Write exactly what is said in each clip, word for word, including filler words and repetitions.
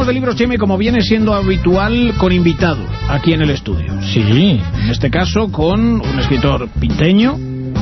de libros, Chemi, como viene siendo habitual, con invitado aquí en el estudio. Sí. En este caso con un escritor pinteño,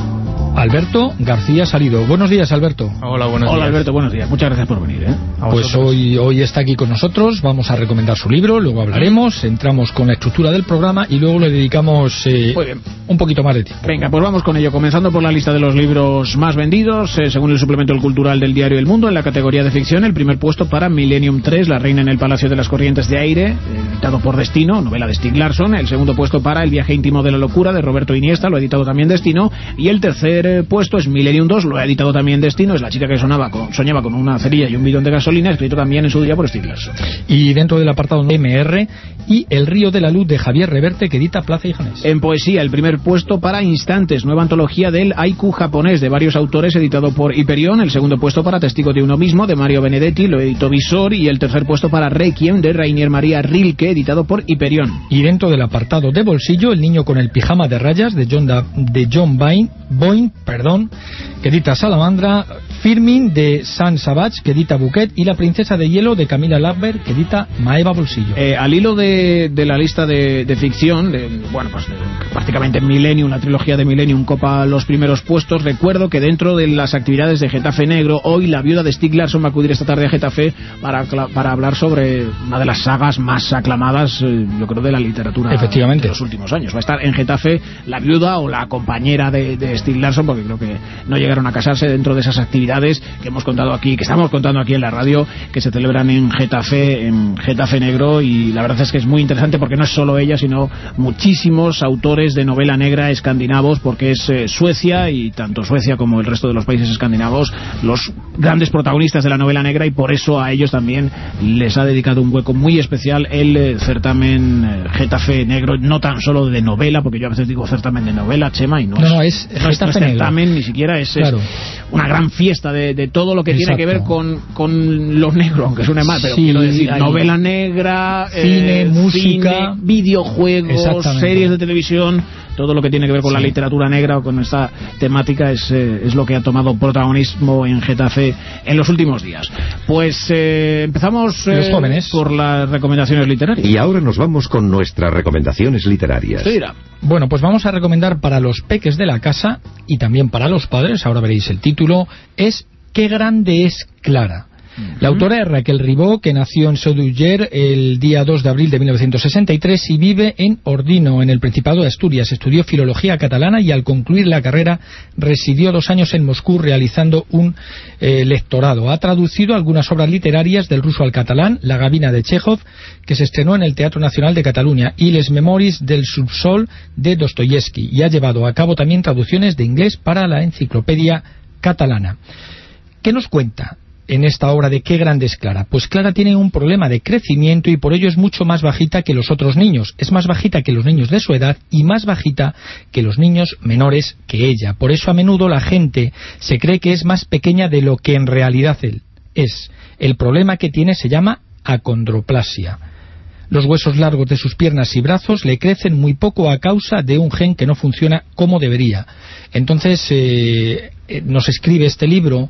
Alberto García Salido. Buenos días, Alberto. Hola, buenos Hola, días. Alberto, buenos días. Muchas gracias por venir, ¿eh? Pues hoy, hoy está aquí con nosotros, vamos a recomendar su libro, luego hablaremos, entramos con la estructura del programa y luego le dedicamos eh, un poquito más de tiempo. Venga, pues vamos con ello, comenzando por la lista de los libros más vendidos, eh, según el suplemento El Cultural del diario El Mundo, en la categoría de ficción, el primer puesto para Millennium tres, La reina en el Palacio de las Corrientes de Aire, editado por Destino, novela de Stieg Larsson. El segundo puesto para El viaje íntimo de la locura, de Roberto Iniesta, lo ha editado también Destino. Y el tercer eh, puesto es Millennium dos, lo ha editado también Destino, es la chica que sonaba con, soñaba con una cerilla y un bidón de gasolina, escrito también en su día por Stieg Larsson. Y dentro del apartado M R, y El río de la luz, de Javier Reverte, que edita Plaza y Janés. En poesía, el primer puesto para Instantes, nueva antología del haiku japonés de varios autores, editado por Hyperion. El segundo puesto para Testigo de uno mismo, de Mario Benedetti, lo editó Visor. Y el tercer puesto para Requiem, de Rainier María Rilke, editado por Hyperion. Y dentro del apartado de bolsillo, El niño con el pijama de rayas, de John, da, de John Bain, Boyne, perdón, que edita Salamandra. Firmin, de San Savage, que edita Bouquet. Y La princesa de hielo, de Camila Lackberg, que edita Maeva Bolsillo. Eh, al hilo de, de la lista de, de ficción, de, bueno, pues de, prácticamente Millennium, la trilogía de Millennium copa los primeros puestos. Recuerdo que dentro de las actividades de Getafe Negro, hoy la viuda de Stieg Larsson va a acudir esta tarde a Getafe para, para hablar sobre una de las sagas más aclamadas, eh, yo creo, de la literatura Efectivamente. de los últimos años. Va a estar en Getafe la viuda o la compañera de, de Stieg Larsson, porque creo que no llegaron a casarse, dentro de esas actividades que hemos contado aquí, que estamos contando aquí en la radio, que se celebran en Getafe, en Getafe Negro. Y la verdad es que es muy interesante, porque no es solo ella, sino muchísimos autores de novela negra escandinavos, porque es eh, Suecia, y tanto Suecia como el resto de los países escandinavos, los grandes protagonistas de la novela negra, y por eso a ellos también les ha dedicado un hueco muy especial el eh, certamen eh, Getafe Negro, no tan solo de novela, porque yo a veces digo certamen de novela, Chema, y no, no, es, no, es, no es, no es certamen, ni siquiera es, claro. es una gran fiesta de, de todo lo que Exacto. tiene que ver con, con lo negro, aunque suene mal, pero sí, quiero decir, hay novela negra, cine, eh, música, cine, videojuegos, series de televisión, todo lo que tiene que ver con sí. la literatura negra o con esta temática es, eh, es lo que ha tomado protagonismo en Getafe en los últimos días. Pues eh, empezamos eh, los jóvenes. por las recomendaciones literarias. Y ahora nos vamos con nuestras recomendaciones literarias. Sí, bueno, pues vamos a recomendar para los peques de la casa y también para los padres, ahora veréis el título, es Qué grande es Clara. La autora es Raquel Ribó, que nació en Sóller el día dos de abril de mil novecientos sesenta y tres y vive en Ordino, en el Principado de Asturias. Estudió filología catalana y al concluir la carrera residió dos años en Moscú realizando un eh, lectorado. Ha traducido algunas obras literarias del ruso al catalán, La gavina de Chekhov, que se estrenó en el Teatro Nacional de Cataluña, y Les Memoris del Subsol de Dostoyevsky, y ha llevado a cabo también traducciones de inglés para la Enciclopedia Catalana. ¿Qué nos cuenta en esta obra de Qué grande es Clara? Pues Clara tiene un problema de crecimiento y por ello es mucho más bajita que los otros niños. Es más bajita que los niños de su edad y más bajita que los niños menores que ella. Por eso a menudo la gente se cree que es más pequeña de lo que en realidad él es. El problema que tiene se llama acondroplasia. Los huesos largos de sus piernas y brazos le crecen muy poco a causa de un gen que no funciona como debería. Entonces eh, nos escribe este libro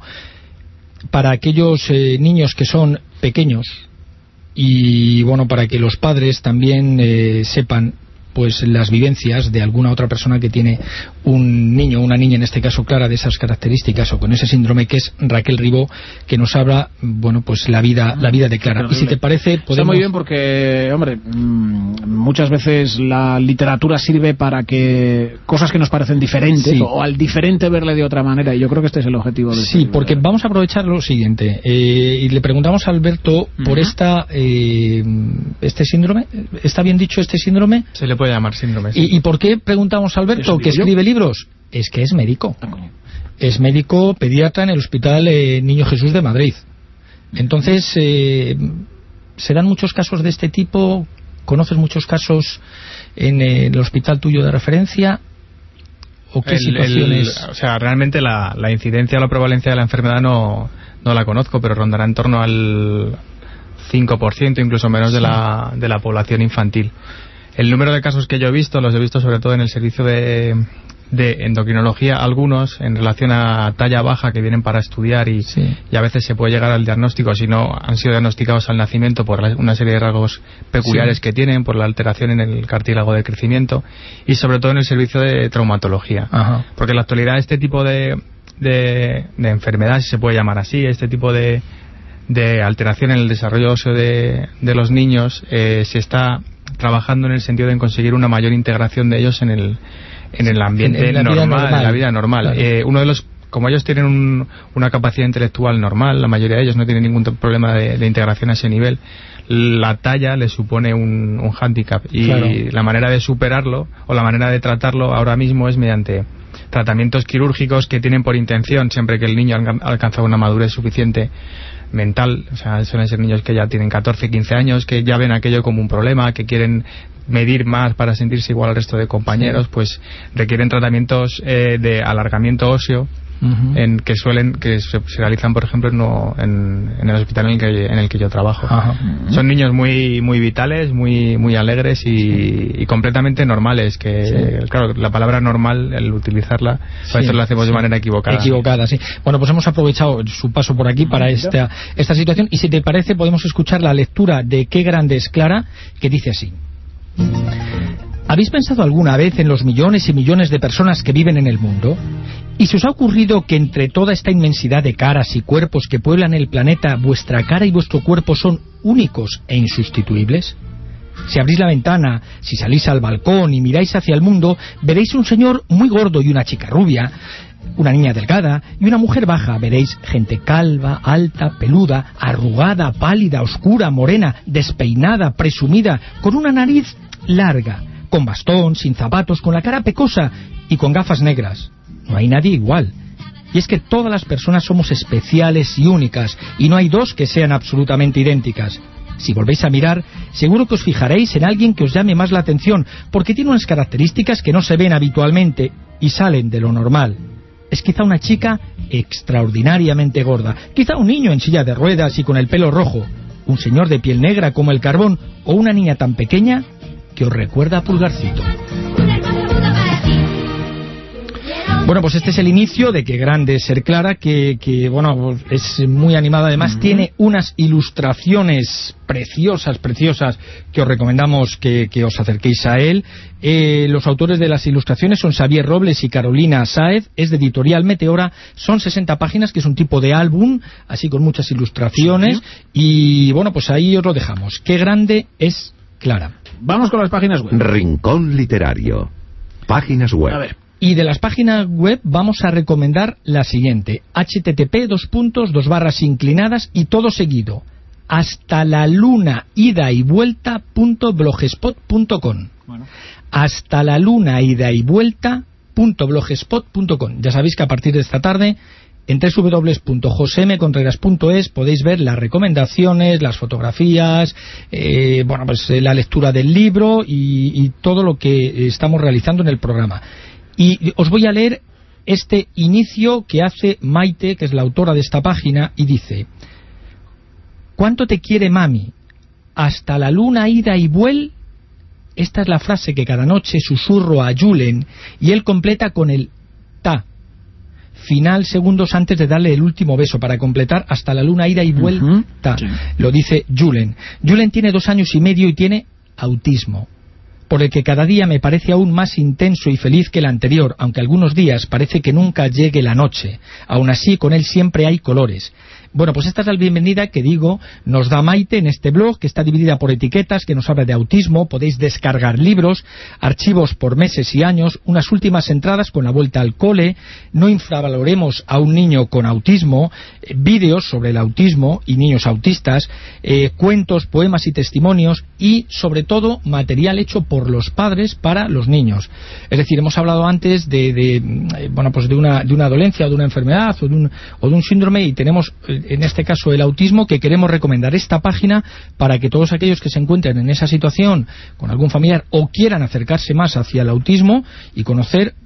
para aquellos eh, niños que son pequeños y bueno, para que los padres también eh, sepan pues las vivencias de alguna otra persona que tiene un niño o una niña, en este caso Clara, de esas características o con ese síndrome, que es Raquel Ribó, que nos habla, bueno, pues la vida la vida de Clara. Y si te parece, podemos... Está muy bien porque, hombre, muchas veces la literatura sirve para que cosas que nos parecen diferentes, sí, o al diferente verle de otra manera, y yo creo que este es el objetivo de Sí, porque libro. Vamos a aprovechar lo siguiente, eh, y le preguntamos a Alberto uh-huh. por esta eh, este síndrome. ¿Está bien dicho este síndrome? Se le puede llamar síndrome. Sí. ¿Y, ¿Y por qué preguntamos a Alberto, que escribe yo? libros? Es que es médico. Es médico pediatra en el Hospital eh, Niño Jesús de Madrid. Entonces, eh, ¿se dan muchos casos de este tipo? ¿Conoces muchos casos en eh, el hospital tuyo de referencia? ¿O qué el, situaciones? El, o sea, realmente la, la incidencia o la prevalencia de la enfermedad no, no la conozco, pero rondará en torno al cinco por ciento, incluso menos, sí, de la, de la población infantil. El número de casos que yo he visto, los he visto sobre todo en el servicio de, de endocrinología, algunos en relación a talla baja que vienen para estudiar y, sí. y a veces se puede llegar al diagnóstico si no han sido diagnosticados al nacimiento por la, una serie de rasgos peculiares sí. que tienen, por la alteración en el cartílago de crecimiento y sobre todo en el servicio de traumatología. Ajá. Porque en la actualidad este tipo de, de, de enfermedad, si se puede llamar así, este tipo de, de alteración en el desarrollo óseo de, de los niños eh, se está trabajando en el sentido de conseguir una mayor integración de ellos en el en el ambiente en, en normal, normal, en la vida normal. Claro. Eh, uno de los, como ellos tienen un, una capacidad intelectual normal, la mayoría de ellos no tienen ningún problema de, de integración a ese nivel, la talla les supone un, un hándicap y claro. la manera de superarlo o la manera de tratarlo ahora mismo es mediante tratamientos quirúrgicos que tienen por intención, siempre que el niño ha alcanzado una madurez suficiente mental, o sea, suelen ser niños que ya tienen catorce, quince años, que ya ven aquello como un problema, que quieren medir más para sentirse igual al resto de compañeros, sí. pues requieren tratamientos eh, de alargamiento óseo, uh-huh. en que suelen que se, se realizan, por ejemplo, no, en, en el hospital en el que, en el que yo trabajo. Uh-huh. Son niños muy muy vitales, muy muy alegres y, sí. y completamente normales, que sí. claro, la palabra normal, el utilizarla, sí. a veces lo hacemos sí. de manera equivocada. Equivocada, sí. Bueno, pues hemos aprovechado su paso por aquí para esta, esta situación y si te parece podemos escuchar la lectura de Qué grande es Clara, que dice así. ¿Habéis pensado alguna vez en los millones y millones de personas que viven en el mundo? ¿Y se os ha ocurrido que entre toda esta inmensidad de caras y cuerpos que pueblan el planeta, vuestra cara y vuestro cuerpo son únicos e insustituibles? Si abrís la ventana, si salís al balcón y miráis hacia el mundo, veréis un señor muy gordo y una chica rubia, una niña delgada y una mujer baja. Veréis gente calva, alta, peluda, arrugada, pálida, oscura, morena, despeinada, presumida, con una nariz larga, con bastón, sin zapatos, con la cara pecosa y con gafas negras. No hay nadie igual. Y es que todas las personas somos especiales y únicas, y no hay dos que sean absolutamente idénticas. Si volvéis a mirar, seguro que os fijaréis en alguien que os llame más la atención, porque tiene unas características que no se ven habitualmente y salen de lo normal. Es quizá una chica extraordinariamente gorda, quizá un niño en silla de ruedas y con el pelo rojo, un señor de piel negra como el carbón, o una niña tan pequeña que os recuerda a Pulgarcito. Bueno, pues este es el inicio de Qué grande es ser Clara, que, que bueno, es muy animada. Además, uh-huh. tiene unas ilustraciones preciosas, preciosas, que os recomendamos que, que os acerquéis a él. Eh, los autores de las ilustraciones son Xavier Robles y Carolina Sáez, es de Editorial Meteora, son sesenta páginas, que es un tipo de álbum, así con muchas ilustraciones, uh-huh. y bueno, pues ahí os lo dejamos. Qué grande es Clara. Vamos con las páginas web. Rincón literario. Páginas web. A ver. Y de las páginas web vamos a recomendar la siguiente: http dos puntos dos barras inclinadas y todo seguido hasta la luna ida y vuelta punto blogspot punto com. Bueno. Hasta la luna ida y vuelta punto blogspot punto com. Ya sabéis que a partir de esta tarde en doble u doble u doble u punto jose eme contreras punto es podéis ver las recomendaciones, las fotografías, eh, bueno, pues la lectura del libro y, y todo lo que estamos realizando en el programa. Y os voy a leer este inicio que hace Maite, que es la autora de esta página, y dice: ¿cuánto te quiere mami? Hasta la luna ida y vuel. Esta es la frase que cada noche susurro a Julen, y él completa con el ta final segundos antes de darle el último beso, para completar hasta la luna ida y vuel. Uh-huh. ta. Sí. Lo dice Julen. Julen tiene dos años y medio y tiene autismo, por el que cada día me parece aún más intenso y feliz que el anterior, aunque algunos días parece que nunca llegue la noche. Aún así, con él siempre hay colores. Bueno, pues esta es la bienvenida que digo nos da Maite en este blog, que está dividida por etiquetas, que nos habla de autismo. Podéis descargar libros, archivos por meses y años, unas últimas entradas con la vuelta al cole, no infravaloremos a un niño con autismo, eh, vídeos sobre el autismo y niños autistas, eh, cuentos, poemas y testimonios, y sobre todo material hecho por los padres para los niños. Es decir, hemos hablado antes de, de eh, bueno, pues de una, de una dolencia o de una enfermedad o de un, o de un síndrome, y tenemos eh, en este caso el autismo, que queremos recomendar esta página para que todos aquellos que se encuentren en esa situación con algún familiar o quieran acercarse más hacia el autismo y conocer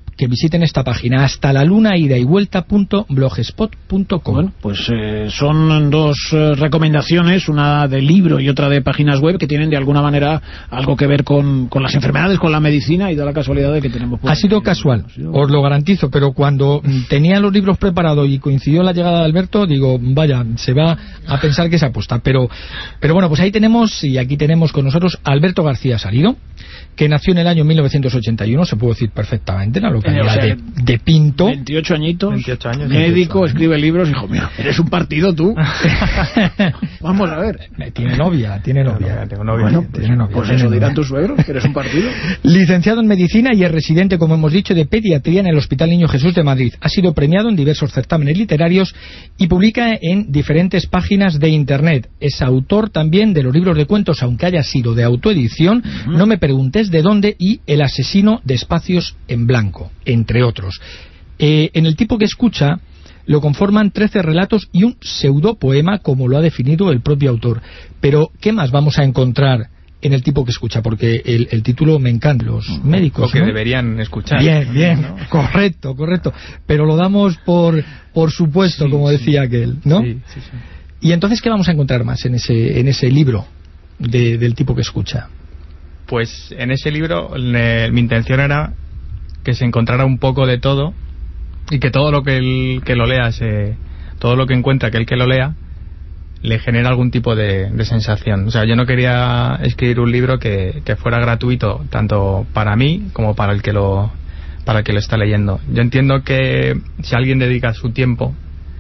que visiten esta página, hasta la luna ida y vuelta punto blogspot punto com. Bueno, pues eh, son dos eh, recomendaciones, una de libro y otra de páginas web, que tienen de alguna manera algo que ver con, con las enfermedades, con la medicina, y da la casualidad de que tenemos... Ha sido casual, os lo garantizo, pero cuando tenía los libros preparados y coincidió la llegada de Alberto, digo, vaya, se va a pensar que se apuesta. Pero, pero bueno, pues ahí tenemos, y aquí tenemos con nosotros a Alberto García Salido, que nació en el año mil novecientos ochenta y uno, se puede decir perfectamente, en la localidad eh, o sea, de, de Pinto. veintiocho añitos, veintiocho años, médico, veintiocho años. Escribe libros, hijo mío, eres un partido tú. Vamos a ver. Tiene novia, tiene novia. Tengo novia. Bueno, pues, tiene novia. Pues tiene eso novia. dirán tus suegros, que eres un partido. Licenciado en Medicina y es residente, como hemos dicho, de Pediatría en el Hospital Niño Jesús de Madrid. Ha sido premiado en diversos certámenes literarios y publica en diferentes páginas de Internet. Es autor también de los libros de cuentos, aunque haya sido de autoedición, uh-huh. No me preguntes de dónde, y El asesino de espacios en blanco, entre otros. Eh, en El tipo que escucha lo conforman trece relatos y un pseudopoema, como lo ha definido el propio autor. Pero, ¿qué más vamos a encontrar en El tipo que escucha? Porque el, el título me encanta, los médicos, o que ¿no? deberían escuchar. Bien, bien, ¿no? correcto, correcto. Pero lo damos por, por supuesto, sí, como sí. decía aquel, ¿no? Sí, sí, sí. Y entonces, ¿qué vamos a encontrar más en ese, en ese libro de, del tipo que escucha? Pues en ese libro le, mi intención era que se encontrara un poco de todo, y que todo lo que el que lo lea, se, todo lo que encuentra aquel que lo lea, le genera algún tipo de, de sensación. O sea, yo no quería escribir un libro que, que fuera gratuito tanto para mí como para el que lo para el que lo está leyendo. Yo entiendo que si alguien dedica su tiempo,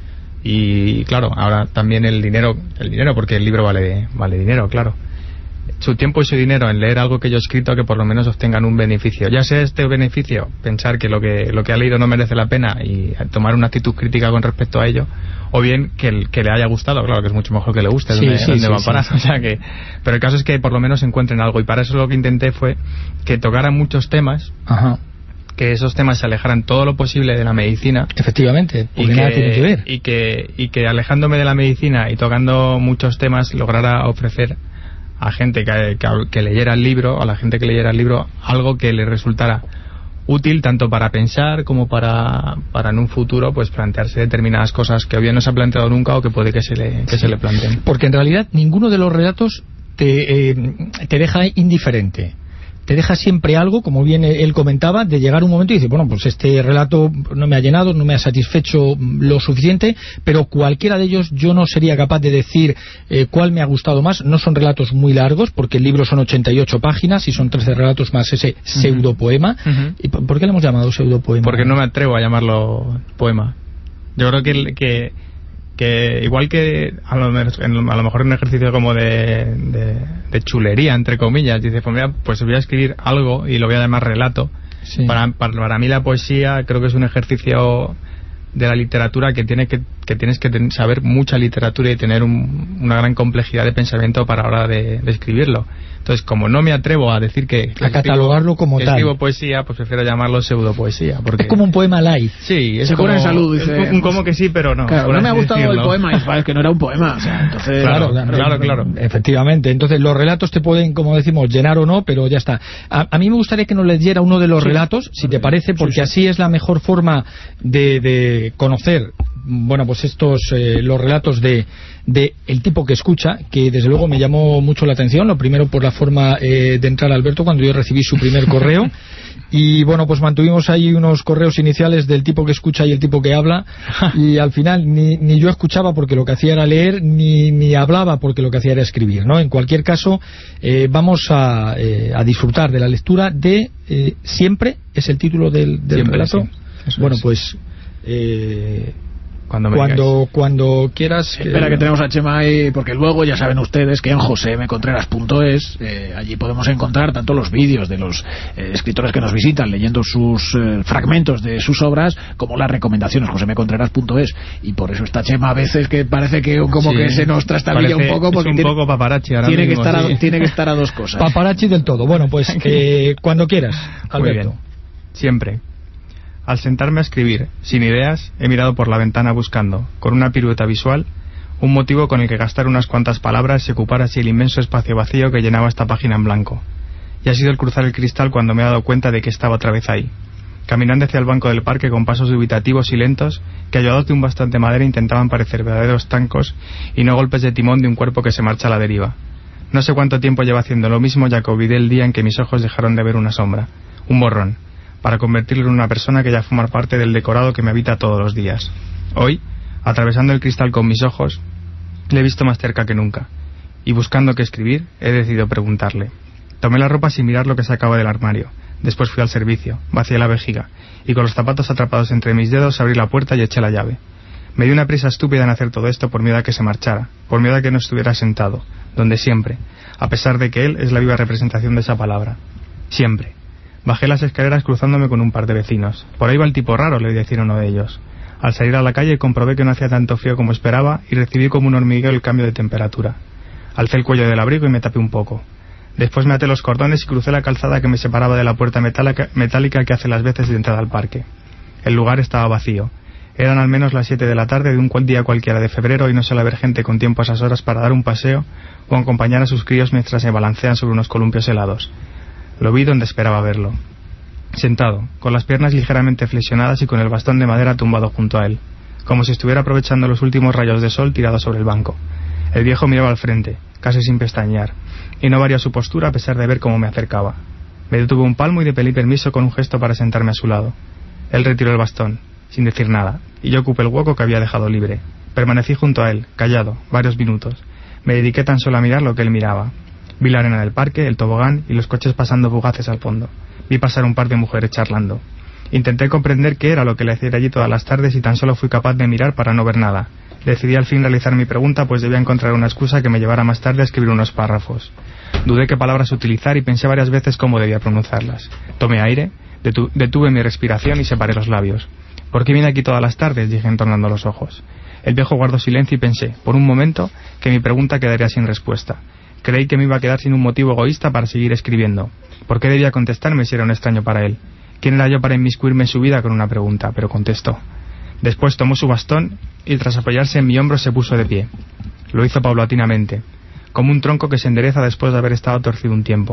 y claro, ahora también el dinero, el dinero porque el libro vale vale dinero, claro, su tiempo y su dinero en leer algo que yo he escrito, que por lo menos obtengan un beneficio. Ya sea este beneficio, pensar que lo que lo que ha leído no merece la pena y tomar una actitud crítica con respecto a ello, o bien que, el, que le haya gustado, claro que es mucho mejor que le guste, sí, donde, sí, donde sí, va a parar. Sí. O sea que, pero el caso es que por lo menos encuentren algo, y para eso lo que intenté fue que tocaran muchos temas. Ajá. Que esos temas se alejaran todo lo posible de la medicina. Efectivamente, porque nada tiene que ver. Y que, y que alejándome de la medicina y tocando muchos temas, lograra ofrecer a gente que, que, que leyera el libro, a la gente que leyera el libro, algo que le resultara útil tanto para pensar como para, para en un futuro pues plantearse determinadas cosas que o bien no se ha planteado nunca o que puede que se le, que sí. se le planteen. Porque en realidad ninguno de los relatos te, eh, te deja indiferente. Te deja siempre algo, como bien él comentaba, de llegar un momento y decir, bueno, pues este relato no me ha llenado, no me ha satisfecho lo suficiente, pero cualquiera de ellos yo no sería capaz de decir eh, cuál me ha gustado más. No son relatos muy largos, porque el libro son ochenta y ocho páginas y son trece relatos más ese uh-huh. pseudopoema. Uh-huh. ¿Y por qué le hemos llamado pseudopoema? Porque no me atrevo a llamarlo poema. Yo creo que... que que igual que a lo, a lo mejor un ejercicio como de, de, de chulería, entre comillas, dice, pues mira, pues voy a escribir algo y lo voy a llamar relato. Sí. Para, para, para mí la poesía creo que es un ejercicio de la literatura que tiene que, que tienes que ten, saber mucha literatura y tener un, una gran complejidad de pensamiento para la hora de, de escribirlo. Entonces, como no me atrevo a decir que, que a catalogarlo escribo, como que tal, escribo poesía, pues prefiero llamarlo pseudopoesía, porque es como un poema light. Sí, es se como, pone en salud, dice, un, un como que sí, pero no. Claro, no me ha gustado decirlo. El poema, y es que no era un poema, o sea, entonces claro, claro, claro, claro, efectivamente. Entonces, los relatos te pueden, como decimos, llenar o no, pero ya está. A, a mí me gustaría que nos leyera uno de los sí. relatos, si te parece, porque sí, sí. así es la mejor forma de, de conocer, bueno, pues estos eh, los relatos de, de El tipo que escucha, que desde luego me llamó mucho la atención. Lo primero por la forma eh, de entrar, Alberto, cuando yo recibí su primer correo. Y bueno, pues mantuvimos ahí unos correos iniciales del tipo que escucha y el tipo que habla, y al final ni, ni yo escuchaba porque lo que hacía era leer, ni, ni hablaba porque lo que hacía era escribir, ¿no? En cualquier caso, eh, vamos a, eh, a disfrutar de la lectura de eh, Siempre, es el título del, del Siempre, relato. Sí. Bueno, pues... Eh, Cuando, me cuando, cuando quieras que... Espera que tenemos a Chema ahí, porque luego ya saben ustedes que en joseme contreras punto es eh, allí podemos encontrar tanto los vídeos de los eh, escritores que nos visitan leyendo sus eh, fragmentos de sus obras, como las recomendaciones, joseme contreras punto es, y por eso está Chema a veces que parece que como sí, que se nos trastabilla un poco, porque un tiene, poco paparazzi ahora tiene, mismo, que estar sí. a, tiene que estar a dos cosas. Paparazzi del todo. Bueno, pues eh, cuando quieras, Alberto. Muy bien. Siempre. Al sentarme a escribir, sin ideas, he mirado por la ventana buscando, con una pirueta visual, un motivo con el que gastar unas cuantas palabras y ocupar así el inmenso espacio vacío que llenaba esta página en blanco. Y ha sido el cruzar el cristal cuando me he dado cuenta de que estaba otra vez ahí. caminando hacia el banco del parque con pasos dubitativos y lentos que, ayudados de un bastón de madera, intentaban parecer verdaderos tancos y no golpes de timón de un cuerpo que se marcha a la deriva. No sé cuánto tiempo lleva haciendo lo mismo, ya que olvidé el día en que mis ojos dejaron de ver una sombra, un borrón, para convertirlo en una persona que ya forma parte del decorado que me habita todos los días. Hoy, atravesando el cristal con mis ojos, le he visto más cerca que nunca, y buscando qué escribir, he decidido preguntarle. Tomé la ropa sin mirar lo que sacaba del armario. Después fui al servicio, vacié la vejiga, y con los zapatos atrapados entre mis dedos abrí la puerta y eché la llave. Me di una prisa estúpida en hacer todo esto por miedo a que se marchara, por miedo a que no estuviera sentado, donde siempre, a pesar de que él es la viva representación de esa palabra. Siempre. Bajé las escaleras cruzándome con un par de vecinos. Por ahí va el tipo raro, le decía uno de ellos. Al salir a la calle comprobé que no hacía tanto frío como esperaba y recibí como un hormigueo el cambio de temperatura. Alcé el cuello del abrigo y me tapé un poco. Después me até los cordones y crucé la calzada que me separaba de la puerta metálica, metálica que hace las veces de entrada al parque. El lugar estaba vacío. Eran al menos las siete de la tarde de un día cualquiera de febrero y no suele haber gente con tiempo a esas horas para dar un paseo o acompañar a sus críos mientras se balancean sobre unos columpios helados. Lo vi donde esperaba verlo. Sentado, con las piernas ligeramente flexionadas y con el bastón de madera tumbado junto a él, como si estuviera aprovechando los últimos rayos de sol tirado sobre el banco. El viejo miraba al frente, casi sin pestañear, y no varía su postura a pesar de ver cómo me acercaba. Me detuve un palmo y le pedí permiso con un gesto para sentarme a su lado. Él retiró el bastón, sin decir nada, y yo ocupé el hueco que había dejado libre. Permanecí junto a él, callado, varios minutos. Me dediqué tan solo a mirar lo que él miraba. Vi la arena del parque, el tobogán y los coches pasando fugaces al fondo. Vi pasar un par de mujeres charlando. Intenté comprender qué era lo que le hacía allí todas las tardes y tan solo fui capaz de mirar para no ver nada. Decidí al fin realizar mi pregunta, pues debía encontrar una excusa que me llevara más tarde a escribir unos párrafos. Dudé qué palabras utilizar y pensé varias veces cómo debía pronunciarlas. Tomé aire, detu- detuve mi respiración y separé los labios. ¿Por qué viene aquí todas las tardes?, dije entornando los ojos. El viejo guardó silencio y pensé, por un momento, que mi pregunta quedaría sin respuesta. Creí que me iba a quedar sin un motivo egoísta para seguir escribiendo. ¿Por qué debía contestarme si era un extraño para él? ¿Quién era yo para inmiscuirme en su vida con una pregunta? Pero contestó. Después tomó su bastón y tras apoyarse en mi hombro se puso de pie. Lo hizo paulatinamente, como un tronco que se endereza después de haber estado torcido un tiempo.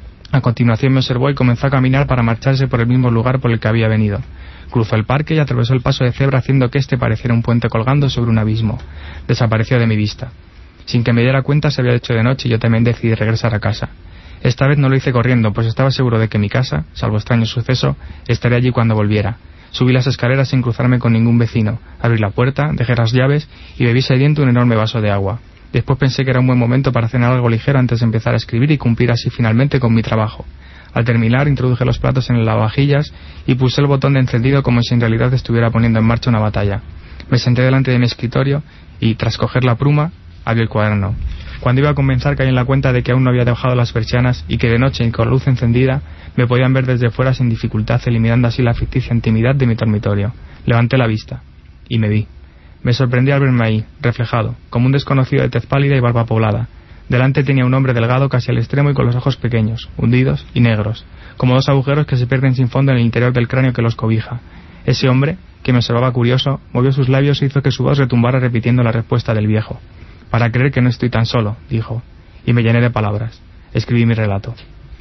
A continuación me observó y comenzó a caminar para marcharse por el mismo lugar por el que había venido. Cruzó el parque y atravesó el paso de cebra haciendo que éste pareciera un puente colgando sobre un abismo. Desapareció de mi vista. Sin que me diera cuenta se había hecho de noche y yo también decidí regresar a casa. Esta vez no lo hice corriendo, pues estaba seguro de que mi casa, salvo extraño suceso, estaría allí cuando volviera. Subí las escaleras sin cruzarme con ningún vecino, abrí la puerta, dejé las llaves y bebí sediento un enorme vaso de agua. Después pensé que era un buen momento para cenar algo ligero antes de empezar a escribir y cumplir así finalmente con mi trabajo. Al terminar introduje los platos en el lavavajillas y pulsé el botón de encendido como si en realidad estuviera poniendo en marcha una batalla. Me senté delante de mi escritorio y, tras coger la pluma, abrí el cuaderno. Cuando iba a comenzar caí en la cuenta de que aún no había dejado las persianas y que de noche y con la luz encendida me podían ver desde fuera sin dificultad, eliminando así la ficticia intimidad de mi dormitorio. Levanté la vista y me vi. Me sorprendí al verme ahí, reflejado, como un desconocido de tez pálida y barba poblada. Delante tenía un hombre delgado casi al extremo y con los ojos pequeños, hundidos y negros, como dos agujeros que se pierden sin fondo en el interior del cráneo que los cobija. Ese hombre, que me observaba curioso, movió sus labios e hizo que su voz retumbara repitiendo la respuesta del viejo. Para creer que no estoy tan solo, dijo, y me llené de palabras. Escribí mi relato.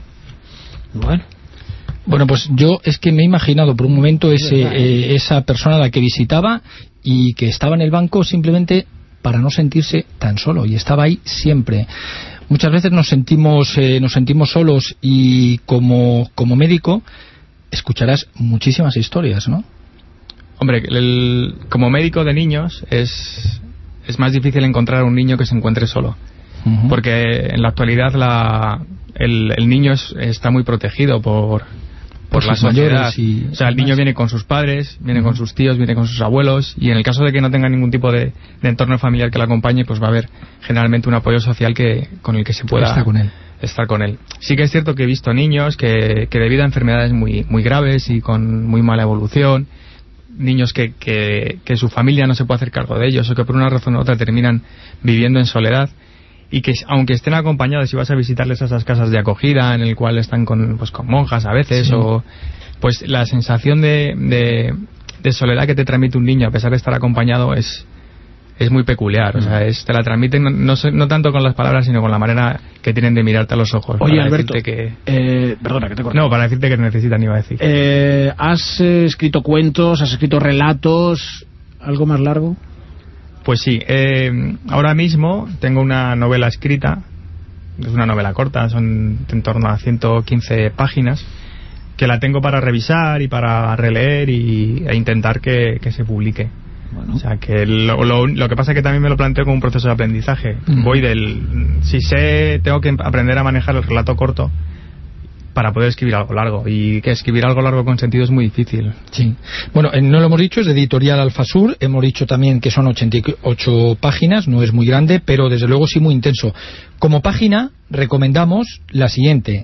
Bueno, bueno pues yo es que me he imaginado por un momento ese, eh, esa persona a la que visitaba y que estaba en el banco simplemente para no sentirse tan solo, y estaba ahí siempre. Muchas veces nos sentimos eh, nos sentimos solos y como, como médico escucharás muchísimas historias, ¿no? Hombre, el, como médico de niños es... es más difícil encontrar un niño que se encuentre solo. Uh-huh. Porque en la actualidad la, el, el niño es, está muy protegido por, por, por la sociedad. Y o sea, el niño viene con sus padres, viene uh-huh. con sus tíos, viene con sus abuelos, y en el caso de que no tenga ningún tipo de, de entorno familiar que le acompañe, pues va a haber generalmente un apoyo social que con el que se pueda estar con él. estar con él. Sí que es cierto que he visto niños que, que debido a enfermedades muy, muy graves y con muy mala evolución, niños que, que, que su familia no se puede hacer cargo de ellos o que por una razón u otra terminan viviendo en soledad, y que aunque estén acompañados y vas a visitarles a esas casas de acogida en el cual están con, pues, con monjas a veces, sí. o pues la sensación de, de, de soledad que te transmite un niño a pesar de estar acompañado es, es muy peculiar, o sea, es, te la transmiten no, no, no tanto con las palabras, sino con la manera que tienen de mirarte a los ojos. Oye, Alberto, que... eh, perdona, que te corto. No, para decirte que necesitan, iba a decir. Eh, ¿Has eh, escrito cuentos, has escrito relatos, algo más largo? Pues sí, eh, ahora mismo tengo una novela escrita, es una novela corta, son en torno a ciento quince páginas, que la tengo para revisar y para releer y, e intentar que, que se publique. Bueno. O sea, que lo, lo, lo que pasa es que también me lo planteo como un proceso de aprendizaje. Uh-huh. Voy del... Si sé, tengo que aprender a manejar el relato corto para poder escribir algo largo, y que escribir algo largo con sentido es muy difícil. Sí. Bueno, eh, no lo hemos dicho, es de Editorial Alfasur, hemos dicho también que son ochenta y ocho páginas, no es muy grande, pero desde luego sí muy intenso. Como página recomendamos la siguiente: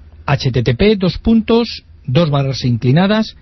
http dos puntos dos barras inclinadas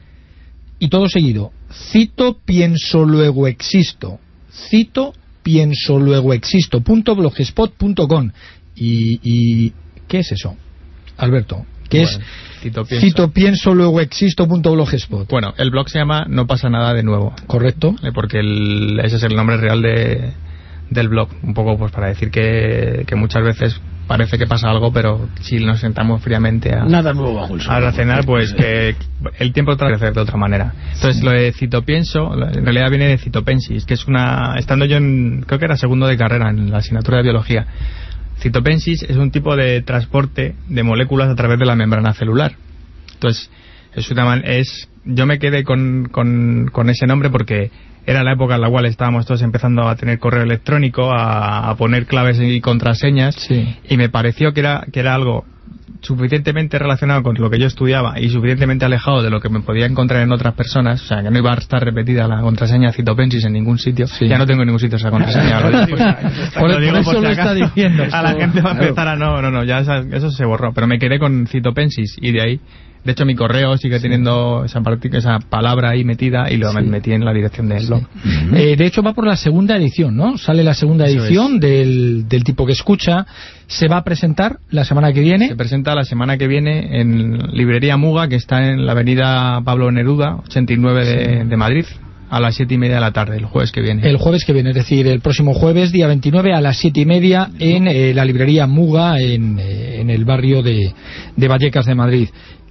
y todo seguido, cito, pienso, luego existo, cito, pienso, luego existo punto blogspot punto com. y, y ¿qué es eso, Alberto? ¿Qué bueno, es cito, pienso, cito, pienso, luego existo punto blogspot? Bueno, el blog se llama No pasa nada de nuevo. Correcto. Porque el, ese es el nombre real de, del blog, un poco pues para decir que, que muchas veces parece que pasa algo, pero si nos sentamos fríamente a, nada nuevo bajo el sol, a razonar, pues que el tiempo trata de hacer de otra manera. Entonces, sí. Lo de citopienso en realidad viene de citopensis, que es una... Estando yo en... creo que era segundo de carrera en la asignatura de biología. Citopensis es un tipo de transporte de moléculas a través de la membrana celular. Entonces, es una, es, yo me quedé con, con, con ese nombre porque era la época en la cual estábamos todos empezando a tener correo electrónico, a, a poner claves y contraseñas, sí. Y me pareció que era, que era algo suficientemente relacionado con lo que yo estudiaba y suficientemente alejado de lo que me podía encontrar en otras personas, o sea, que no iba a estar repetida la contraseña citopensis en ningún sitio. Sí. Ya no tengo en ningún sitio esa contraseña. Lo digo, pues, por, lo digo por, por eso si lo está diciendo. A la gente va a empezar a no, no, no, ya esa, eso se borró, pero me quedé con citopensis y de ahí... De hecho, mi correo sigue sí. teniendo esa, esa palabra ahí metida y lo sí. metí en la dirección del blog. Sí. Eh, de hecho, va por la segunda edición, ¿no? Sale la segunda Eso edición del, del tipo que escucha. Se va a presentar la semana que viene. Se presenta la semana que viene en Librería Muga, que está en la avenida Pablo Neruda, ochenta y nueve de, sí. de Madrid, a las siete y media de la tarde, el jueves que viene. El jueves que viene, es decir, el próximo jueves, día veintinueve, a las siete y media, en eh, la Librería Muga, en, eh, en el barrio de, de Vallecas de Madrid.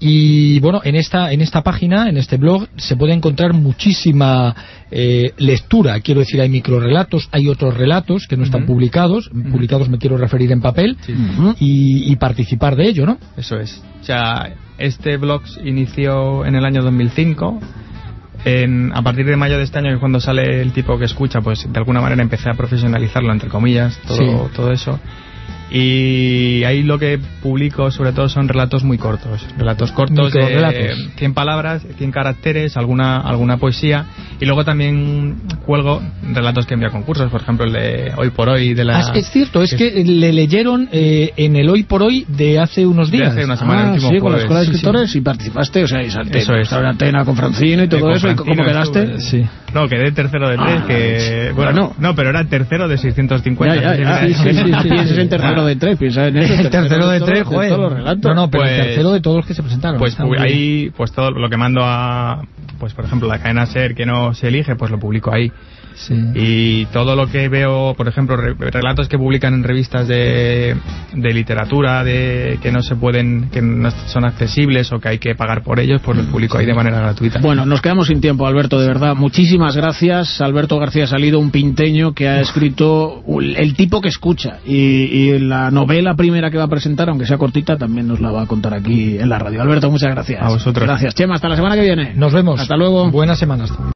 Y bueno, en esta en esta página, en este blog, se puede encontrar muchísima eh, lectura. Quiero decir, hay microrelatos, hay otros relatos que no están uh-huh. publicados. Uh-huh. Publicados me quiero referir en papel. Sí. Uh-huh. y, y participar de ello, ¿no? Eso es. O sea, este blog inició en el año dos mil cinco. En, a partir de mayo de este año, que es cuando sale el tipo que escucha, pues de alguna manera empecé a profesionalizarlo, entre comillas, todo, sí. todo eso. Y ahí lo que publico sobre todo son relatos muy cortos, relatos cortos de relatos. cien palabras, cien caracteres, alguna alguna poesía, y luego también cuelgo relatos que envío a concursos, por ejemplo el de Hoy por Hoy de la... Ah, es cierto, es que le leyeron eh, en el Hoy por Hoy de hace unos días. De hace una semana, ah, el último sí, con la jueves. Escuela de Escritores, sí, sí. y participaste, o sea, y salté, eso es. en antena con Francino y todo eh, eso, ¿y cómo quedaste? Sí. No, quedé tercero de tres, ah, que... Sí. Bueno, bueno, no, pero era tercero de seiscientos cincuenta. Ya, ya, ya, sí, sí, sí, sí, pienses en tercero de tres, piensa en eso. El tercero de tres, joder. No, no, pero pues, el tercero de todos los que se presentaron. Pues ahí, pues todo lo que mando a, pues por ejemplo, la cadena SER que no se elige, pues lo publico ahí. Sí. Y todo lo que veo, por ejemplo, re, relatos que publican en revistas de, de literatura, de que no se pueden, que no son accesibles o que hay que pagar por ellos, pues los publico ahí de manera gratuita. Bueno, nos quedamos sin tiempo, Alberto, de verdad. Muchísimas gracias. Alberto García Salido, un pinteño que ha escrito El tipo que escucha. Y, y la novela primera que va a presentar, aunque sea cortita, también nos la va a contar aquí en la radio. Alberto, muchas gracias. A vosotros. Gracias, Chema. Hasta la semana que viene. Nos vemos. Hasta luego. Buenas semanas.